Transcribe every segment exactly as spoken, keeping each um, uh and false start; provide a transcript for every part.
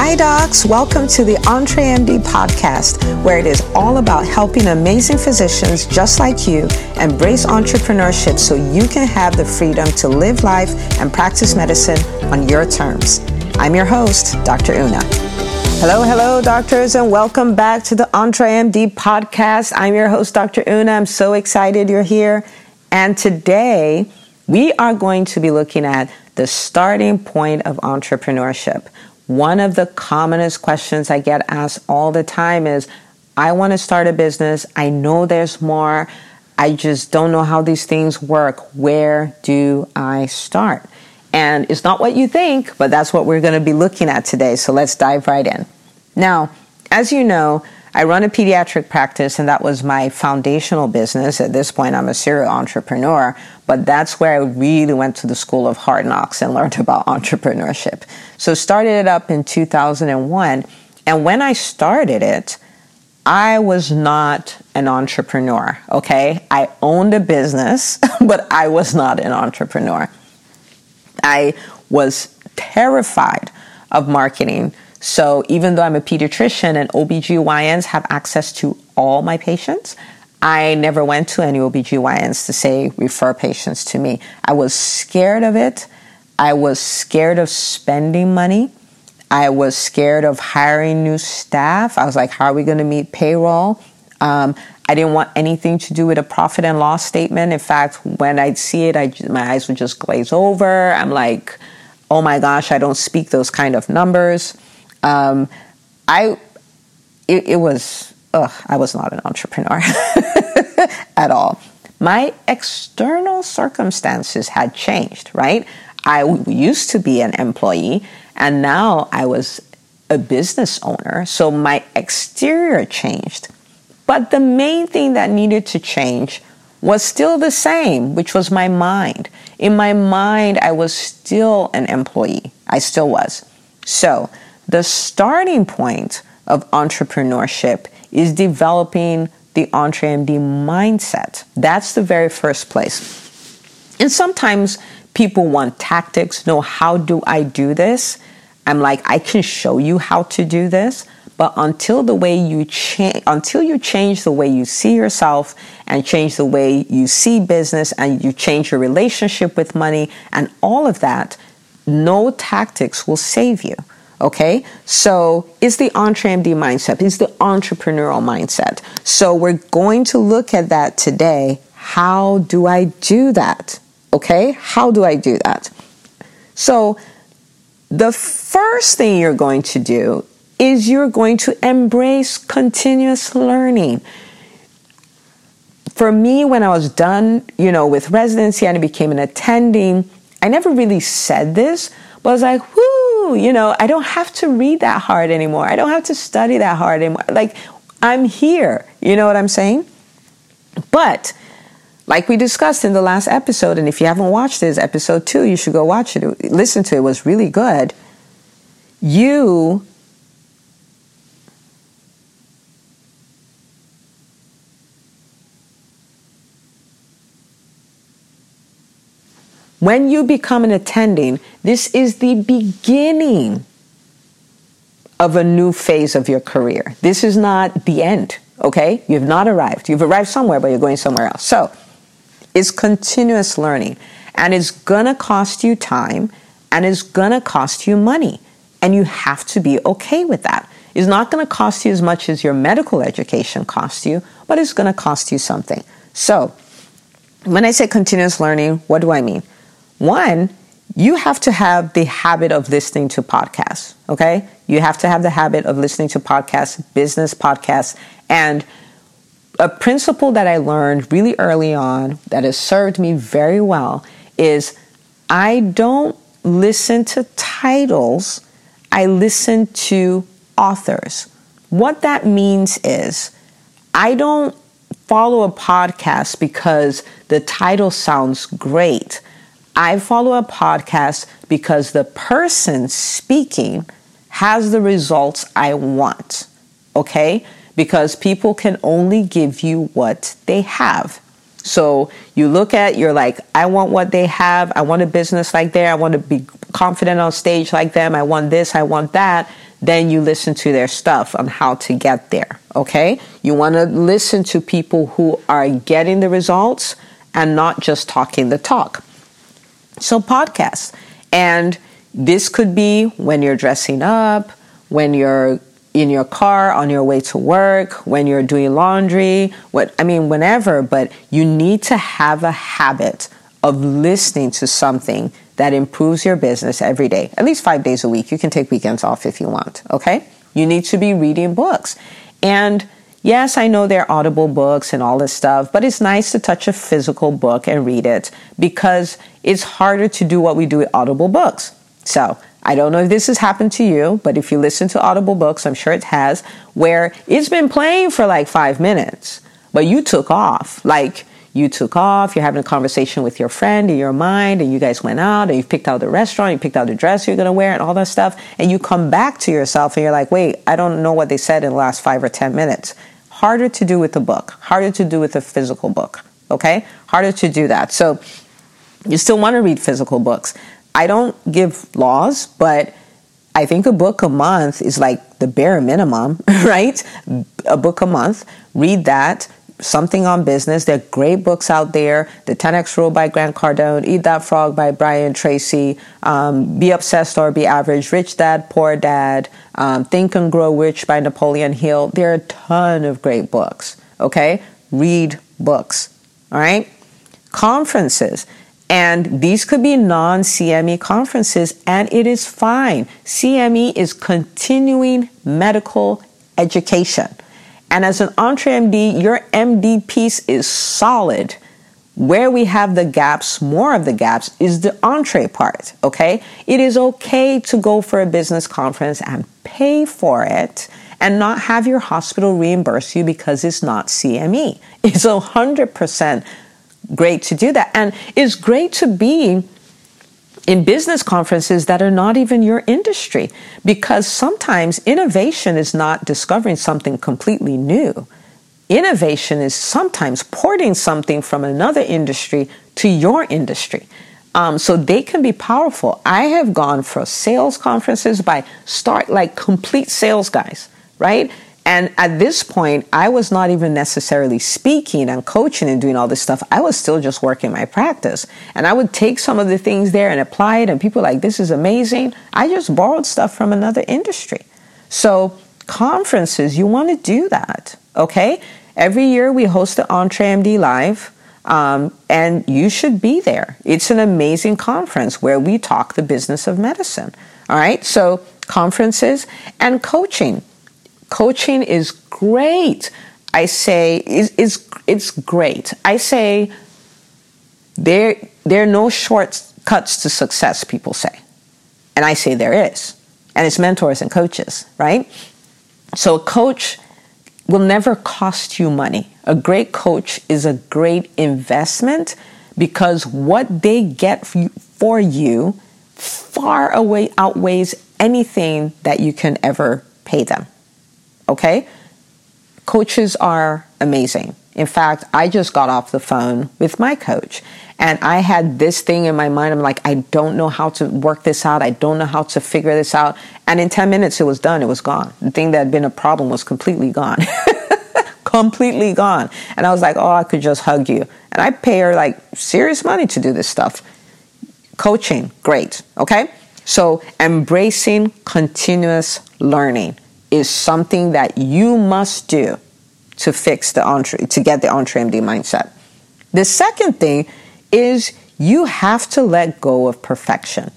Hi docs, welcome to the EntreMD podcast, where it is all about helping amazing physicians just like you embrace entrepreneurship so you can have the freedom to live life and practice medicine on your terms. I'm your host, Doctor Una. Hello, hello doctors, and welcome back to the EntreMD podcast. I'm your host, Doctor Una. I'm so excited you're here. And today we are going to be looking at the starting point of entrepreneurship. One of the commonest questions I get asked all the time is, I want to start a business. I know there's more. I just don't know how these things work. Where do I start? And it's not what you think, but that's what we're going to be looking at today. So let's dive right in. Now, as you know, I run a pediatric practice, and that was my foundational business. At this point, I'm a serial entrepreneur, but that's where I really went to the school of hard knocks and learned about entrepreneurship. So started it up in two thousand one, and when I started it, I was not an entrepreneur, okay? I owned a business, but I was not an entrepreneur. I was terrified of marketing. So even though I'm a pediatrician and O B G Y Ns have access to all my patients, I never went to any O B G Y Ns to say, refer patients to me. I was scared of it. I was scared of spending money. I was scared of hiring new staff. I was like, how are we going to meet payroll? Um, I didn't want anything to do with a profit and loss statement. In fact, when I'd see it, I, my eyes would just glaze over. I'm like, oh my gosh, I don't speak those kind of numbers. Um, I, it, it was, ugh, I was not an entrepreneur at all. My external circumstances had changed, right? I used to be an employee, and now I was a business owner. So my exterior changed. But the main thing that needed to change was still the same, which was my mind. In my mind, I was still an employee. I still was. So the starting point of entrepreneurship is developing the EntreMD mindset. That's the very first place. And sometimes people want tactics. No, how do I do this? I'm like, I can show you how to do this, but until the way you change, until you change the way you see yourself and change the way you see business and you change your relationship with money and all of that, no tactics will save you. Okay, so it's the EntreMD mindset. It's the entrepreneurial mindset. So we're going to look at that today. How do I do that? Okay, how do I do that? So the first thing you're going to do is you're going to embrace continuous learning. For me, when I was done, you know, with residency and I became an attending, I never really said this, but I was like, whoo, you know, I don't have to read that hard anymore. I don't have to study that hard anymore. Like, I'm here. You know what I'm saying? But like we discussed in the last episode, and if you haven't watched this, episode two, you should go watch it. Listen to it. It was really good. You When you become an attending, this is the beginning of a new phase of your career. This is not the end, okay? You've not arrived. You've arrived somewhere, but you're going somewhere else. So it's continuous learning, and it's going to cost you time, and it's going to cost you money, and you have to be okay with that. It's not going to cost you as much as your medical education costs you, but it's going to cost you something. So when I say continuous learning, what do I mean? One, you have to have the habit of listening to podcasts, okay? You have to have the habit of listening to podcasts, business podcasts, and a principle that I learned really early on that has served me very well is I don't listen to titles, I listen to authors. What that means is I don't follow a podcast because the title sounds great. I follow a podcast because the person speaking has the results I want, okay? Because people can only give you what they have. So you look at, you're like, I want what they have. I want a business like theirs. I want to be confident on stage like them. I want this. I want that. Then you listen to their stuff on how to get there. Okay. You want to listen to people who are getting the results and not just talking the talk. So podcasts. And this could be when you're dressing up, when you're in your car on your way to work, when you're doing laundry, what I mean, whenever, but you need to have a habit of listening to something that improves your business every day, at least five days a week. You can take weekends off if you want, okay? You need to be reading books. And yes, I know there are Audible books and all this stuff, but it's nice to touch a physical book and read it because it's harder to do what we do with Audible books. So I don't know if this has happened to you, but if you listen to Audible books, I'm sure it has, where it's been playing for like five minutes, but you took off. Like you took off, you're having a conversation with your friend in your mind, and you guys went out and you picked out the restaurant, you picked out the dress you're going to wear and all that stuff. And you come back to yourself and you're like, wait, I don't know what they said in the last five or ten minutes. Harder to do with the book, harder to do with a physical book. Okay. Harder to do that. So you still want to read physical books. I don't give laws, but I think a book a month is like the bare minimum, right? A book a month. Read that. Something on business. There are great books out there. The ten X Rule by Grant Cardone, Eat That Frog by Brian Tracy, um, Be Obsessed or Be Average, Rich Dad, Poor Dad, um, Think and Grow Rich by Napoleon Hill. There are a ton of great books, okay? Read books, all right? Conferences. And these could be non-C M E conferences, and it is fine. C M E is continuing medical education. And as an EntreMD, your M D piece is solid. Where we have the gaps, more of the gaps, is the entree part, okay? It is okay to go for a business conference and pay for it and not have your hospital reimburse you because it's not C M E. It's one hundred percent great to do that. And it's great to be in business conferences that are not even your industry, because sometimes innovation is not discovering something completely new. Innovation is sometimes porting something from another industry to your industry. Um, so they can be powerful. I have gone for sales conferences by start like complete sales guys, right? And at this point, I was not even necessarily speaking and coaching and doing all this stuff. I was still just working my practice. And I would take some of the things there and apply it. And people were like, this is amazing. I just borrowed stuff from another industry. So conferences, you want to do that, okay? Every year we host the EntreMD Live, um, and you should be there. It's an amazing conference where we talk the business of medicine, all right? So conferences and coaching. Coaching is great. I say it's, it's, it's great. I say there, there are no shortcuts to success, people say. And I say there is. And it's mentors and coaches, right? So a coach will never cost you money. A great coach is a great investment because what they get for you far away outweighs anything that you can ever pay them. Okay? Coaches are amazing. In fact, I just got off the phone with my coach and I had this thing in my mind. I'm like, I don't know how to work this out. I don't know how to figure this out. And in ten minutes, it was done. It was gone. The thing that had been a problem was completely gone. Completely gone. And I was like, oh, I could just hug you. And I pay her like serious money to do this stuff. Coaching, great. Okay? So embracing continuous learning is something that you must do to fix the entre, to get the EntreMD mindset. The second thing is you have to let go of perfection.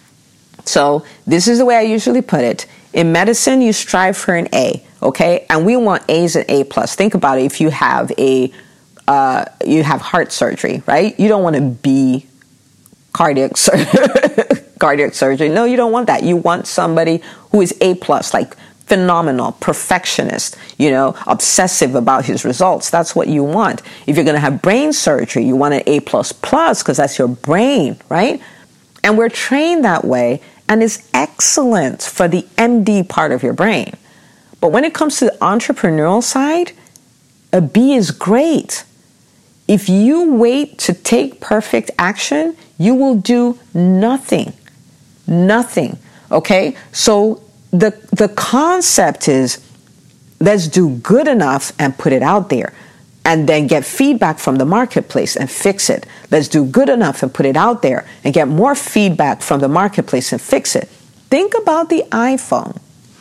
So this is the way I usually put it. In medicine, you strive for an A, okay? And we want A's and A plus. Think about it. If you have a, uh, you have heart surgery, right? You don't want to be cardiac surgery. cardiac surgery. No, you don't want that. You want somebody who is A plus, like phenomenal, perfectionist, you know, obsessive about his results. That's what you want. If you're going to have brain surgery, you want an A plus plus because that's your brain, right? And we're trained that way, and it's excellent for the M D part of your brain. But when it comes to the entrepreneurial side, a B is great. If you wait to take perfect action, you will do nothing. Nothing. Okay? So the the concept is, let's do good enough and put it out there, and then get feedback from the marketplace and fix it. Let's do good enough and put it out there and get more feedback from the marketplace and fix it. Think about the iPhone.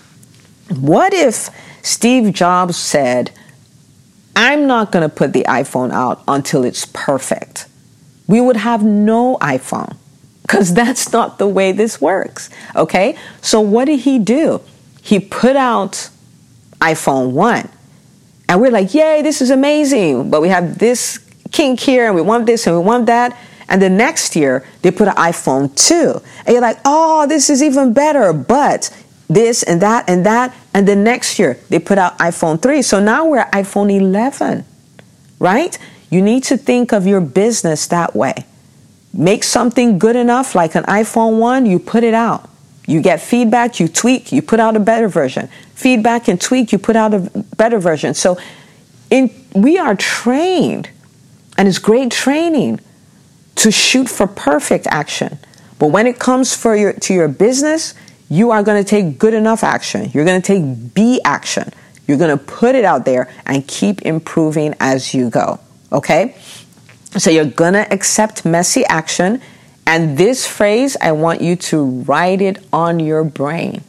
What if Steve Jobs said, I'm not going to put the iPhone out until it's perfect? We would have no iPhone, because that's not the way this works. Okay? So what did he do? He put out iPhone one. And we're like, yay, this is amazing. But we have this kink here, and we want this, and we want that. And the next year, they put an iPhone two. And you're like, oh, this is even better. But this and that and that. And the next year, they put out iPhone three. So now we're at iPhone eleven, right? You need to think of your business that way. Make something good enough, like an iPhone one, you put it out. You get feedback, you tweak, you put out a better version. Feedback and tweak, you put out a better version. So in, we are trained, and it's great training, to shoot for perfect action. But when it comes for your to your business, you are going to take good enough action. You're going to take B action. You're going to put it out there and keep improving as you go. Okay? So you're going to accept messy action. And this phrase, I want you to write it on your brain.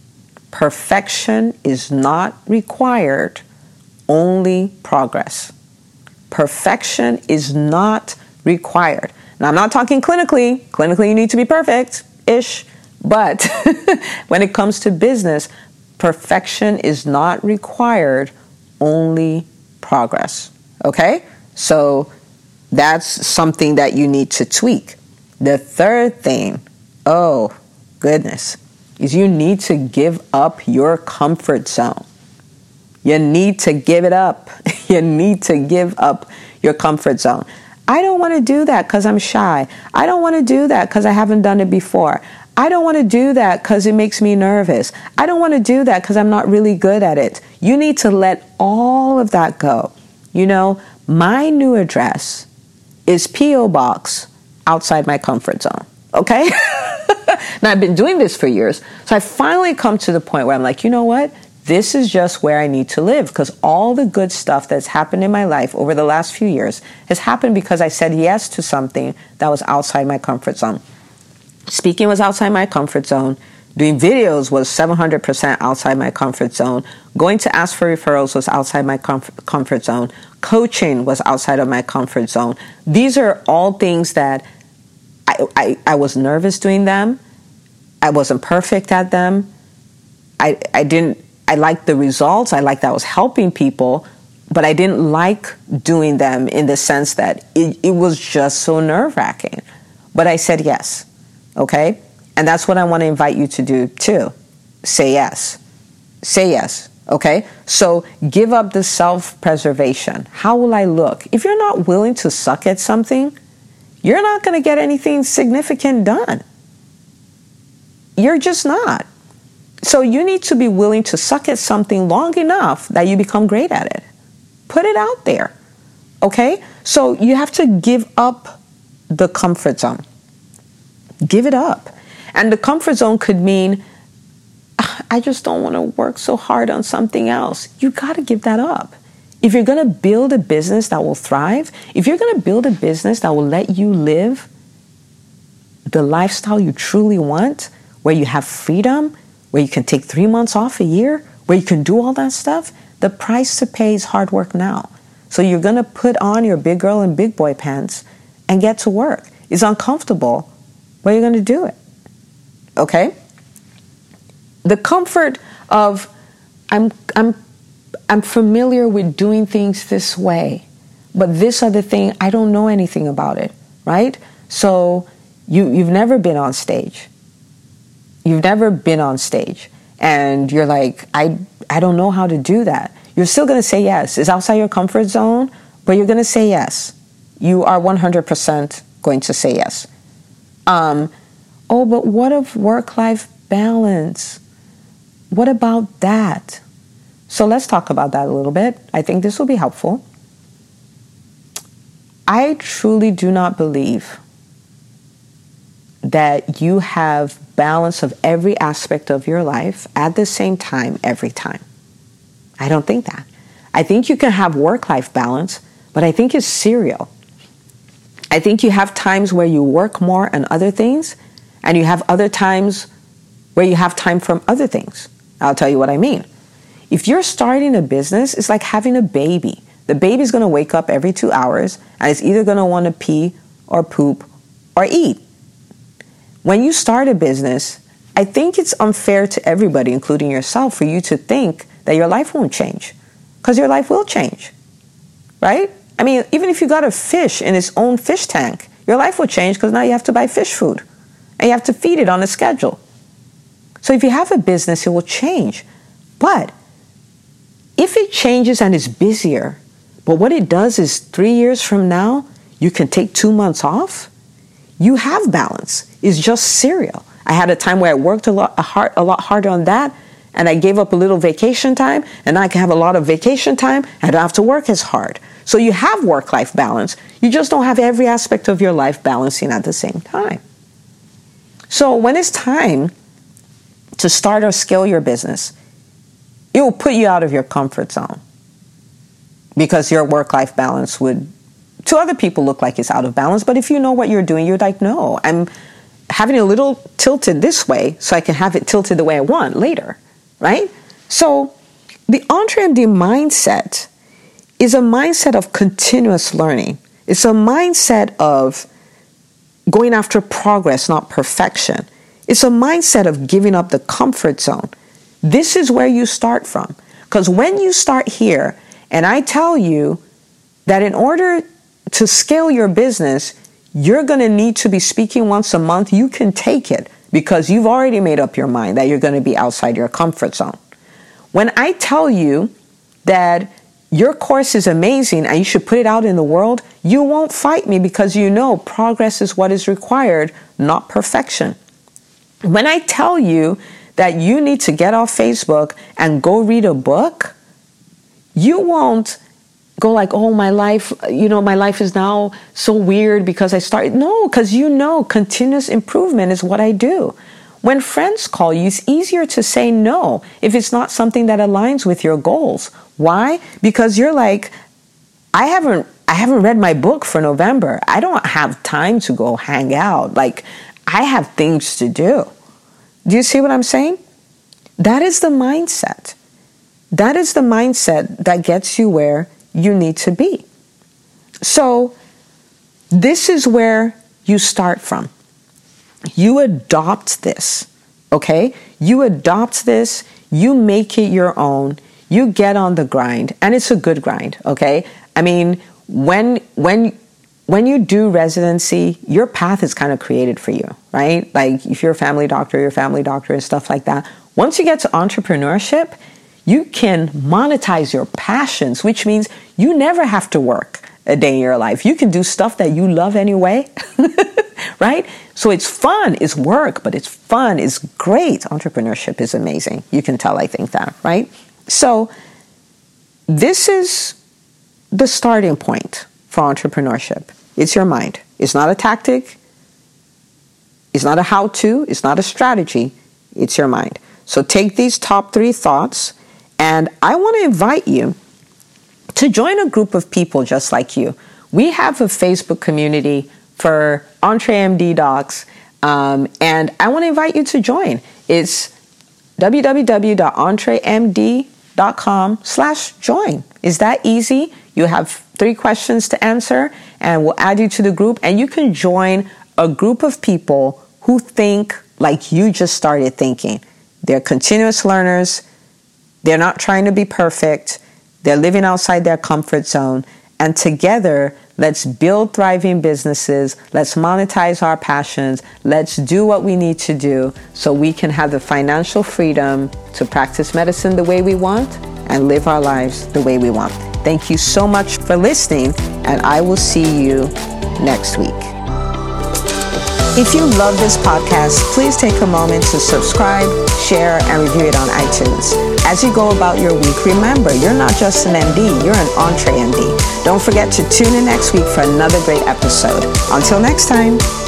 Perfection is not required, only progress. Perfection is not required. Now, I'm not talking clinically. Clinically, you need to be perfect-ish. But when it comes to business, perfection is not required, only progress. Okay? So that's something that you need to tweak. The third thing, oh goodness, is you need to give up your comfort zone. You need to give it up. You need to give up your comfort zone. I don't want to do that because I'm shy. I don't want to do that because I haven't done it before. I don't want to do that because it makes me nervous. I don't want to do that because I'm not really good at it. You need to let all of that go. You know, my new address is P O Box outside my comfort zone. Okay? Now, I've been doing this for years. So I finally come to the point where I'm like, you know what? This is just where I need to live, because all the good stuff that's happened in my life over the last few years has happened because I said yes to something that was outside my comfort zone. Speaking was outside my comfort zone. Doing videos was seven hundred percent outside my comfort zone. Going to ask for referrals was outside my comf- comfort zone. Coaching was outside of my comfort zone. These are all things that I, I, I was nervous doing them. I wasn't perfect at them. I, I didn't, I liked the results. I liked that I was helping people, but I didn't like doing them in the sense that it, it was just so nerve-wracking. But I said yes. Okay? And that's what I want to invite you to do too. Say yes. Say yes. Okay? So give up the self-preservation. How will I look? If you're not willing to suck at something, you're not going to get anything significant done. You're just not. So you need to be willing to suck at something long enough that you become great at it. Put it out there. Okay? So you have to give up the comfort zone. Give it up. And the comfort zone could mean, I just don't want to work so hard on something else. You got to give that up. If you're going to build a business that will thrive, if you're going to build a business that will let you live the lifestyle you truly want, where you have freedom, where you can take three months off a year, where you can do all that stuff, the price to pay is hard work now. So you're going to put on your big girl and big boy pants and get to work. It's uncomfortable, but you're going to do it. Okay? The comfort of, I'm, I'm, I'm familiar with doing things this way, but this other thing, I don't know anything about it, right? So you, you've never been on stage. You've never been on stage. And you're like, I, I don't know how to do that. You're still going to say yes. It's outside your comfort zone, but you're going to say yes. You are one hundred percent going to say yes. Um, oh, but what of work-life balance? What about that? So let's talk about that a little bit. I think this will be helpful. I truly do not believe that you have balance of every aspect of your life at the same time every time. I don't think that. I think you can have work-life balance, but I think it's serial. I think you have times where you work more on other things, and you have other times where you have time from other things. I'll tell you what I mean. If you're starting a business, it's like having a baby. The baby's going to wake up every two hours, and it's either going to want to pee or poop or eat. When you start a business, I think it's unfair to everybody, including yourself, for you to think that your life won't change, because your life will change, right? I mean, even if you got a fish in its own fish tank, your life will change because now you have to buy fish food and you have to feed it on a schedule. So if you have a business, it will change. But if it changes and is busier, but what it does is three years from now, you can take two months off, you have balance. It's just serial. I had a time where I worked a lot, a, hard, a lot harder on that, and I gave up a little vacation time, and now I can have a lot of vacation time, and I don't have to work as hard. So you have work-life balance. You just don't have every aspect of your life balancing at the same time. So when it's time to start or scale your business, it will put you out of your comfort zone, because your work-life balance would, to other people, look like it's out of balance. But if you know what you're doing, you're like, no, I'm having a little tilted this way so I can have it tilted the way I want later, right? So the EntreMD mindset is a mindset of continuous learning. It's a mindset of going after progress, not perfection. It's a mindset of giving up the comfort zone. This is where you start from. Because when you start here, and I tell you that in order to scale your business, you're going to need to be speaking once a month, you can take it because you've already made up your mind that you're going to be outside your comfort zone. When I tell you that your course is amazing and you should put it out in the world, you won't fight me because you know progress is what is required, not perfection. When I tell you that you need to get off Facebook and go read a book, you won't go like, oh, my life, you know, my life is now so weird because I started. No, because you know continuous improvement is what I do. When friends call you, it's easier to say no if it's not something that aligns with your goals. Why? Because you're like, I haven't I haven't read my book for November. I don't have time to go hang out. Like, I have things to do. Do you see what I'm saying? That is the mindset. That is the mindset that gets you where you need to be. So this is where you start from. You adopt this, okay? You adopt this, you make it your own, you get on the grind, and it's a good grind, okay? I mean, when when when you do residency, your path is kind of created for you, right? Like if you're a family doctor, you're a family doctor and stuff like that. Once you get to entrepreneurship, you can monetize your passions, which means you never have to work a day in your life. You can do stuff that you love anyway, right? So it's fun, it's work, but it's fun, it's great. Entrepreneurship is amazing. You can tell I think that, right? So this is the starting point for entrepreneurship. It's your mind. It's not a tactic. It's not a how-to. It's not a strategy. It's your mind. So take these top three thoughts, and I want to invite you to join a group of people just like you. We have a Facebook community for EntreMD docs, um, and I want to invite you to join. It's www.entremd.com slash join. Is that easy? You have three questions to answer, and we'll add you to the group, and you can join a group of people who think like you just started thinking. They're continuous learners. They're not trying to be perfect. They're living outside their comfort zone. And together, let's build thriving businesses. Let's monetize our passions. Let's do what we need to do so we can have the financial freedom to practice medicine the way we want and live our lives the way we want. Thank you so much for listening, and I will see you next week. If you love this podcast, please take a moment to subscribe, share, and review it on iTunes. As you go about your week, remember, you're not just an M D, you're an EntreMD. Don't forget to tune in next week for another great episode. Until next time.